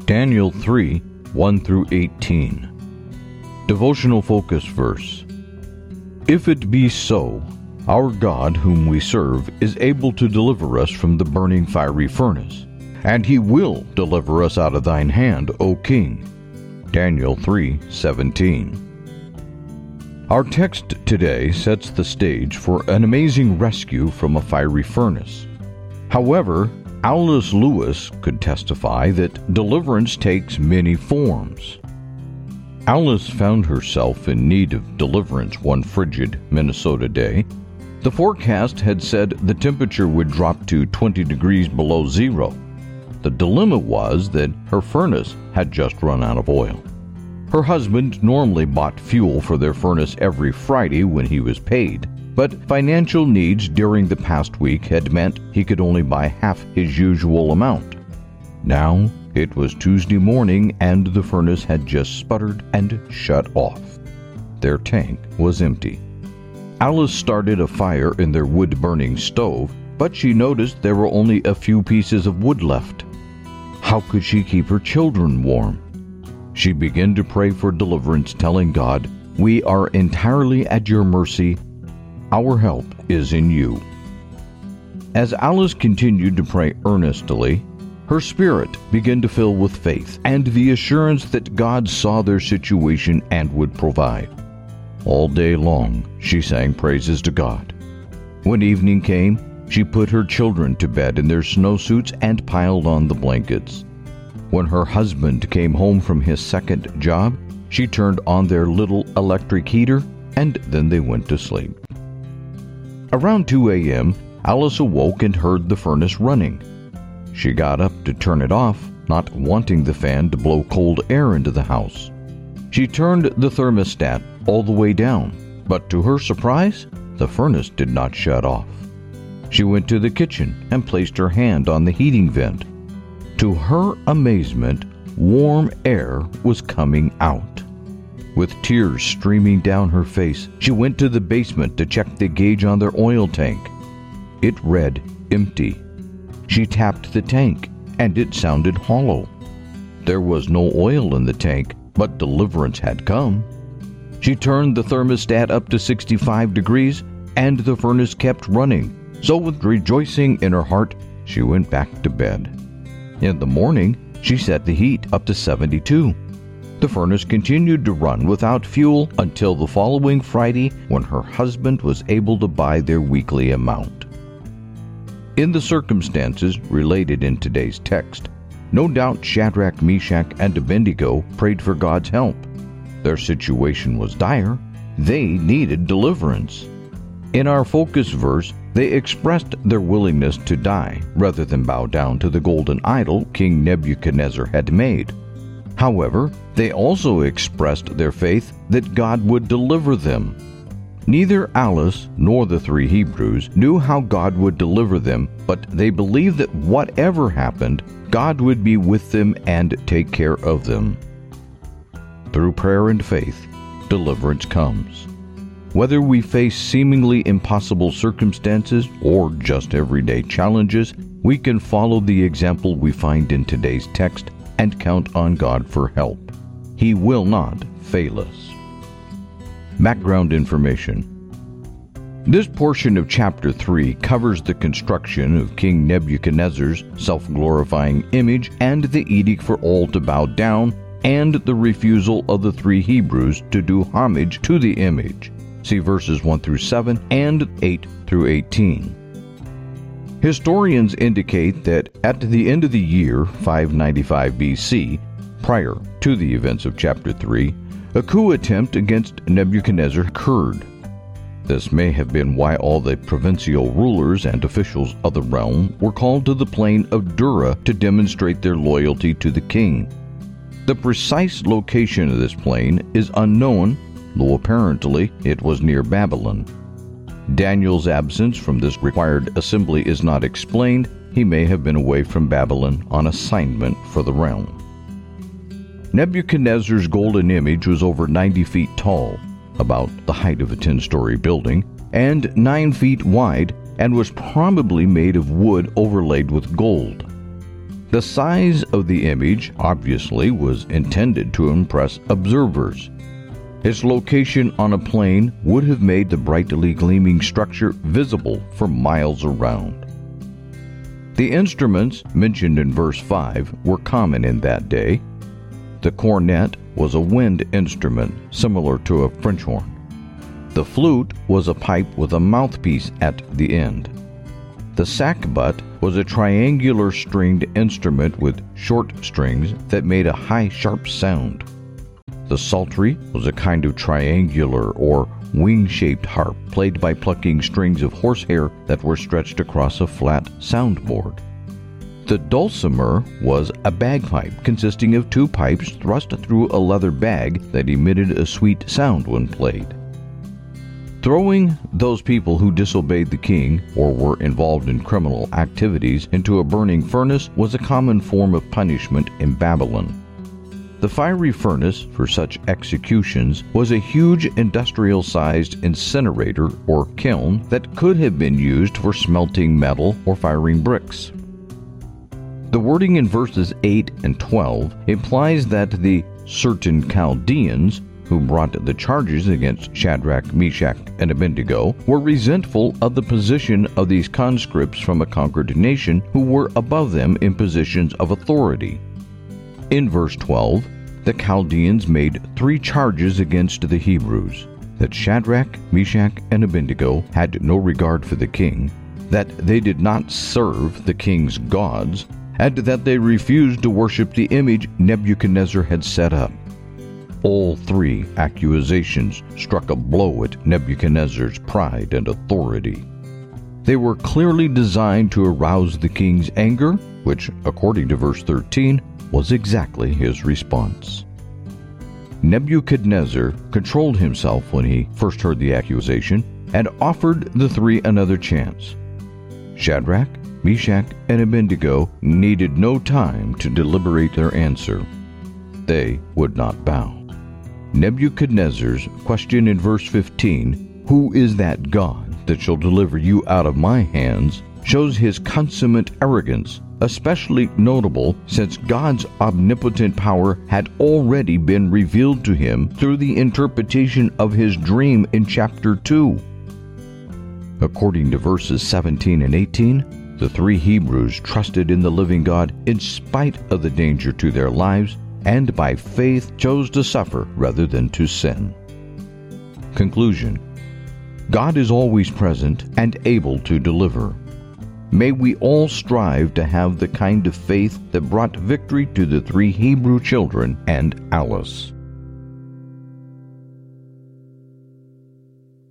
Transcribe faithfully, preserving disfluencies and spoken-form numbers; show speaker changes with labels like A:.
A: Daniel three, one through eighteen. Devotional focus verse. If it be so, our God whom we serve is able to deliver us from the burning fiery furnace, and he will deliver us out of thine hand, O King. Daniel three seventeen. Our text today sets the stage for an amazing rescue from a fiery furnace. However, Alice Lewis could testify that deliverance takes many forms. Alice found herself in need of deliverance one frigid Minnesota day. The forecast had said the temperature would drop to twenty degrees below zero. The dilemma was that her furnace had just run out of oil. Her husband normally bought fuel for their furnace every Friday when he was paid, but financial needs during the past week had meant he could only buy half his usual amount. Now it was Tuesday morning and the furnace had just sputtered and shut off. Their tank was empty. Alice started a fire in their wood-burning stove, but she noticed there were only a few pieces of wood left. How could she keep her children warm? She began to pray for deliverance, telling God, "We are entirely at your mercy. Our help is in you." As Alice continued to pray earnestly, her spirit began to fill with faith and the assurance that God saw their situation and would provide. All day long, she sang praises to God. When evening came, she put her children to bed in their snowsuits and piled on the blankets. When her husband came home from his second job, she turned on their little electric heater, and then they went to sleep. Around two a.m., Alice awoke and heard the furnace running. She got up to turn it off, not wanting the fan to blow cold air into the house. She turned the thermostat all the way down, but to her surprise, the furnace did not shut off. She went to the kitchen and placed her hand on the heating vent. To her amazement, warm air was coming out. With tears streaming down her face, she went to the basement to check the gauge on their oil tank. It read empty. She tapped the tank, and it sounded hollow. There was no oil in the tank, but deliverance had come. She turned the thermostat up to sixty-five degrees, and the furnace kept running. So with rejoicing in her heart, she went back to bed. In the morning, she set the heat up to seventy-two. The furnace continued to run without fuel until the following Friday, when her husband was able to buy their weekly amount. In the circumstances related in today's text, no doubt Shadrach, Meshach, and Abednego prayed for God's help. Their situation was dire. They needed deliverance. In our focus verse, they expressed their willingness to die rather than bow down to the golden idol King Nebuchadnezzar had made. However, they also expressed their faith that God would deliver them. Neither Alice nor the three Hebrews knew how God would deliver them, but they believed that whatever happened, God would be with them and take care of them. Through prayer and faith, deliverance comes. Whether we face seemingly impossible circumstances or just everyday challenges, we can follow the example we find in today's text and count on God for help. He will not fail us. Background information. This portion of chapter three covers the construction of King Nebuchadnezzar's self-glorifying image and the edict for all to bow down, and the refusal of the three Hebrews to do homage to the image. See verses one through seven and eight through eighteen. Historians indicate that at the end of the year five ninety-five B C, prior to the events of chapter three, a coup attempt against Nebuchadnezzar occurred. This may have been why all the provincial rulers and officials of the realm were called to the plain of Dura to demonstrate their loyalty to the king. The precise location of this plain is unknown, though apparently it was near Babylon. Daniel's absence from this required assembly is not explained. He may have been away from Babylon on assignment for the realm. Nebuchadnezzar's golden image was over ninety feet tall, about the height of a ten-story building, and nine feet wide, and was probably made of wood overlaid with gold. The size of the image obviously was intended to impress observers. Its location on a plain would have made the brightly gleaming structure visible for miles around. The instruments mentioned in verse five were common in that day. The cornet was a wind instrument similar to a French horn. The flute was a pipe with a mouthpiece at the end. The sackbut was a triangular stringed instrument with short strings that made a high, sharp sound. The psaltery was a kind of triangular or wing-shaped harp played by plucking strings of horsehair that were stretched across a flat soundboard. The dulcimer was a bagpipe consisting of two pipes thrust through a leather bag that emitted a sweet sound when played. Throwing those people who disobeyed the king or were involved in criminal activities into a burning furnace was a common form of punishment in Babylon. The fiery furnace for such executions was a huge industrial-sized incinerator or kiln that could have been used for smelting metal or firing bricks. The wording in verses eight and twelve implies that the certain Chaldeans who brought the charges against Shadrach, Meshach, and Abednego were resentful of the position of these conscripts from a conquered nation who were above them in positions of authority. In verse twelve, the Chaldeans made three charges against the Hebrews: that Shadrach, Meshach, and Abednego had no regard for the king, that they did not serve the king's gods, and that they refused to worship the image Nebuchadnezzar had set up. All three accusations struck a blow at Nebuchadnezzar's pride and authority. They were clearly designed to arouse the king's anger, which, according to verse thirteen, was exactly his response. Nebuchadnezzar controlled himself when he first heard the accusation and offered the three another chance. Shadrach, Meshach, and Abednego needed no time to deliberate their answer. They would not bow. Nebuchadnezzar's question in verse fifteen, "Who is that God that shall deliver you out of my hands?" shows his consummate arrogance, especially notable since God's omnipotent power had already been revealed to him through the interpretation of his dream in chapter two. According to verses seventeen and eighteen, the three Hebrews trusted in the living God in spite of the danger to their lives, and by faith chose to suffer rather than to sin. Conclusion: God is always present and able to deliver. May we all strive to have the kind of faith that brought victory to the three Hebrew children and Alice.